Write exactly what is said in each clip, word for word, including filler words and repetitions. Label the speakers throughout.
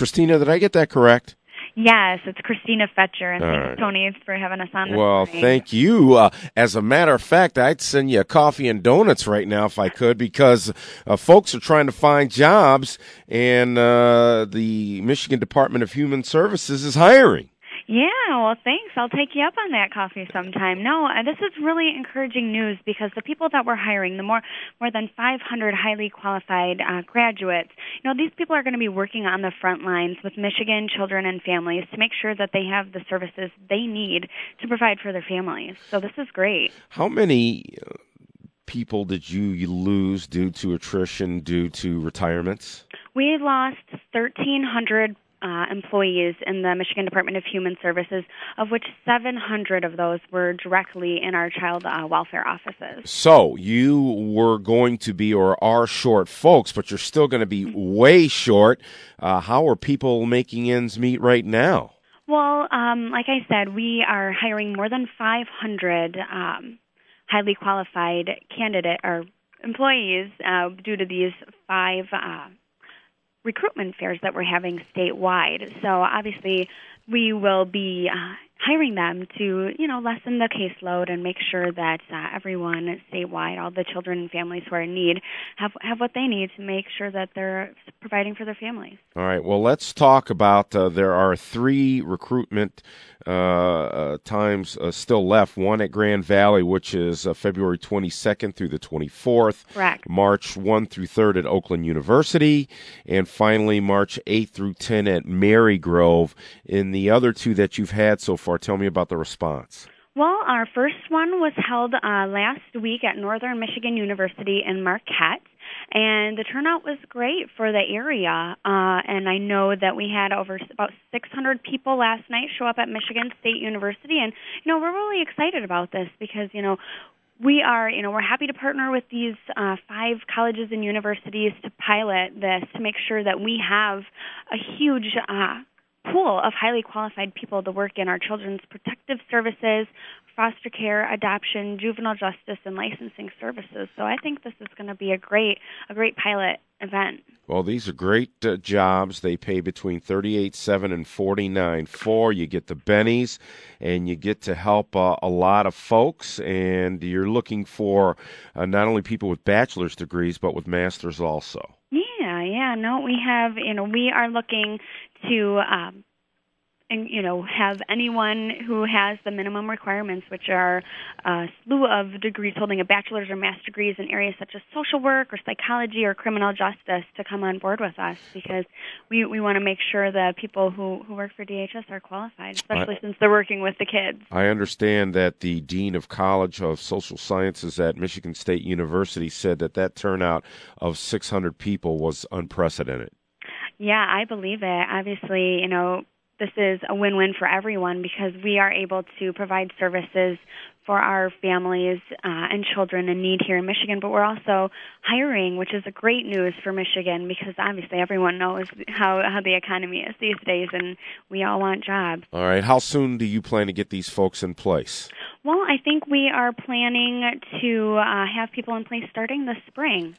Speaker 1: Christina, did I get that correct?
Speaker 2: Yes, it's Christina Fetcher, and
Speaker 1: All
Speaker 2: thanks,
Speaker 1: right.
Speaker 2: Tony, for having us on this
Speaker 1: Well,
Speaker 2: morning.
Speaker 1: thank you. Uh, as a matter of fact, I'd send you a coffee and donuts right now if I could, because uh, folks are trying to find jobs, and uh, the Michigan Department of Human Services is hiring.
Speaker 2: Yeah, well, thanks. I'll take you up on that coffee sometime. No, uh, this is really encouraging news, because the people that we're hiring, the more more than five hundred highly qualified uh, graduates, you know, these people are going to be working on the front lines with Michigan children and families to make sure that they have the services they need to provide for their families. So this is great.
Speaker 1: How many uh, people did you, you lose due to attrition, due to retirements?
Speaker 2: We lost thirteen hundred Uh, employees in the Michigan Department of Human Services, of which seven hundred of those were directly in our child uh, welfare offices.
Speaker 1: So you were going to be or are short folks, but you're still going to be way short. Uh, how are people making ends meet right now?
Speaker 2: Well, um, like I said, we are hiring more than five hundred um, highly qualified candidate or employees uh, due to these five uh recruitment fairs that we're having statewide. So obviously we will be uh, hiring them to, you know, lessen the caseload and make sure that uh, everyone statewide, all the children and families who are in need, have have what they need to make sure that they're providing for their families.
Speaker 1: All right. Well, let's talk about uh, there are three recruitment uh, uh, times uh, still left. One at Grand Valley, which is uh, February twenty-second through the twenty-fourth.
Speaker 2: Correct.
Speaker 1: March first through third at Oakland University. And finally, March eighth through tenth at Marygrove. In the other two that you've had so far, tell me about the response.
Speaker 2: Well, our first one was held uh, last week at Northern Michigan University in Marquette, and the turnout was great for the area. Uh, and I know that we had over about six hundred people last night show up at Michigan State University, and you know we're really excited about this because you know we are you know we're happy to partner with these uh, five colleges and universities to pilot this to make sure that we have a huge Uh, pool of highly qualified people to work in our children's protective services, foster care, adoption, juvenile justice, and licensing services. So I think this is going to be a great, a great pilot event.
Speaker 1: Well, these are great uh, jobs. They pay between thirty-eight seven and forty-nine four. You get the bennies, and you get to help uh, a lot of folks. And you're looking for uh, not only people with bachelor's degrees, but with masters also.
Speaker 2: Yeah, yeah. No, we have, you know, we are looking to, um, and, you know, have anyone who has the minimum requirements, which are a slew of degrees holding a bachelor's or master's degrees in areas such as social work or psychology or criminal justice to come on board with us because we, we want to make sure that people who, who work for D H S are qualified, especially I, since they're working with the kids.
Speaker 1: I understand that the Dean of College of Social Sciences at Michigan State University said that that turnout of six hundred people was unprecedented.
Speaker 2: Yeah, I believe it. Obviously, you know, this is a win-win for everyone because we are able to provide services for our families uh, and children in need here in Michigan, but we're also hiring, which is a great news for Michigan because obviously everyone knows how, how the economy is these days, and we all want jobs.
Speaker 1: All right. How soon do you plan to get these folks in place?
Speaker 2: Well, I think we are planning to uh, have people in place starting this spring.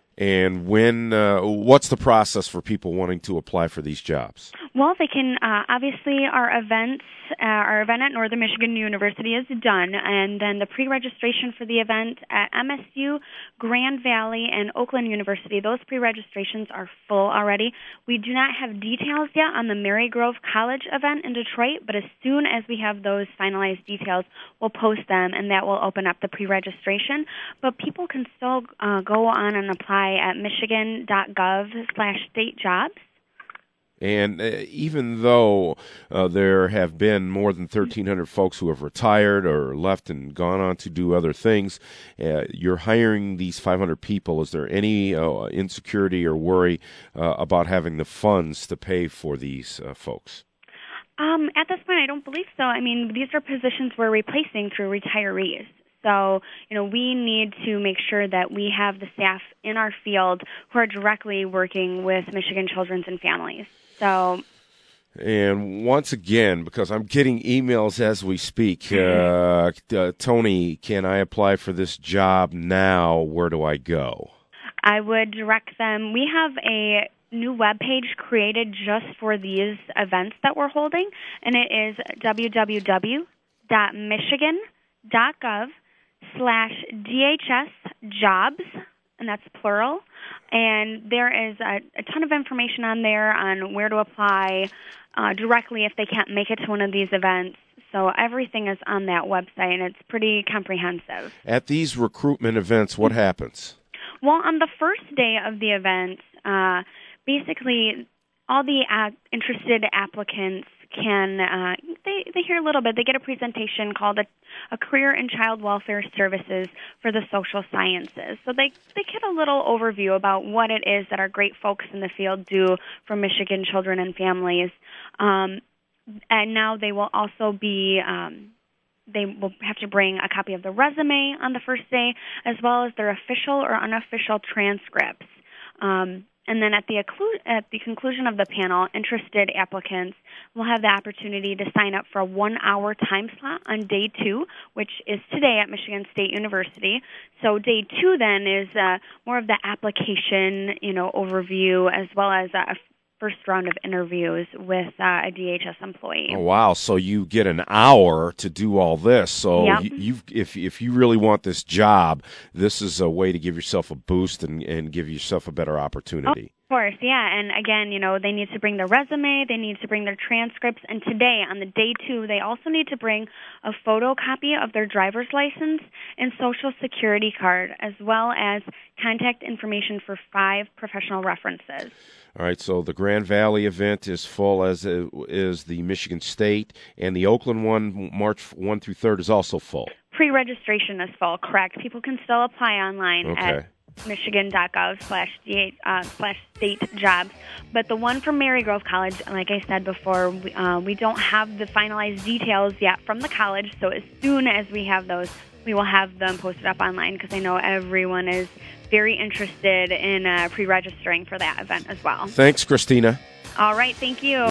Speaker 1: And when? Uh, what's the process for people wanting to apply for these jobs?
Speaker 2: Well, they can, uh, obviously, our events, uh, our event at Northern Michigan University is done, and then the pre-registration for the event at M S U, Grand Valley, and Oakland University, those pre-registrations are full already. We do not have details yet on the Marygrove College event in Detroit, but as soon as we have those finalized details, we'll post them, and that will open up the pre-registration. But people can still uh, go on and apply at michigan.gov slash state jobs.
Speaker 1: And uh, even though uh, there have been more than thirteen hundred folks who have retired or left and gone on to do other things, uh, you're hiring these five hundred people. Is there any uh, insecurity or worry uh, about having the funds to pay for these uh, folks?
Speaker 2: Um, at this point, I don't believe so. I mean, these are positions we're replacing through retirees. So, you know, we need to make sure that we have the staff in our field who are directly working with Michigan children and families. So,
Speaker 1: and once again, because I'm getting emails as we speak, uh, uh, Tony, can I apply for this job now? Where do I go?
Speaker 2: I would direct them. We have a new webpage created just for these events that we're holding, and it is www.michigan.gov slash DHS jobs, and that's plural. And there is a, a ton of information on there on where to apply uh, directly if they can't make it to one of these events. So everything is on that website, and it's pretty comprehensive.
Speaker 1: At these recruitment events, what happens?
Speaker 2: Well, on the first day of the event, uh, basically all the uh, interested applicants can, uh, they, they hear a little bit. They get a presentation called a, a Career in Child Welfare Services for the Social Sciences. So they, they get a little overview about what it is that our great folks in the field do for Michigan children and families. Um, and now they will also be, um, they will have to bring a copy of the resume on the first day, as well as their official or unofficial transcripts. Um, And then at the, occlu- at the conclusion of the panel, interested applicants will have the opportunity to sign up for a one-hour time slot on day two, which is today at Michigan State University. So day two then is uh, more of the application, you know, overview, as well as a first round of interviews with uh, a D H S employee.
Speaker 1: Oh, wow. So you get an hour to do all this. So
Speaker 2: Yep.
Speaker 1: you, you've, if if you really want this job, this is a way to give yourself a boost and, and give yourself a better opportunity.
Speaker 2: Of course, yeah. And again, you know, they need to bring their resume, they need to bring their transcripts, and today, on the day two, they also need to bring a photocopy of their driver's license and social security card, as well as contact information for five professional references.
Speaker 1: All right, so the Grand Valley event is full, as is the Michigan State, and the Oakland one, March first through third, is also full.
Speaker 2: Pre-registration is full, correct. People can still apply online
Speaker 1: Okay.
Speaker 2: at michigan.gov slash uh, slash state jobs. But the one from Marygrove College, like I said before, we, uh, we don't have the finalized details yet from the college, so as soon as we have those, we will have them posted up online, because I know everyone is very interested in uh, pre-registering for that event as well.
Speaker 1: Thanks, Christina.
Speaker 2: All right, thank you.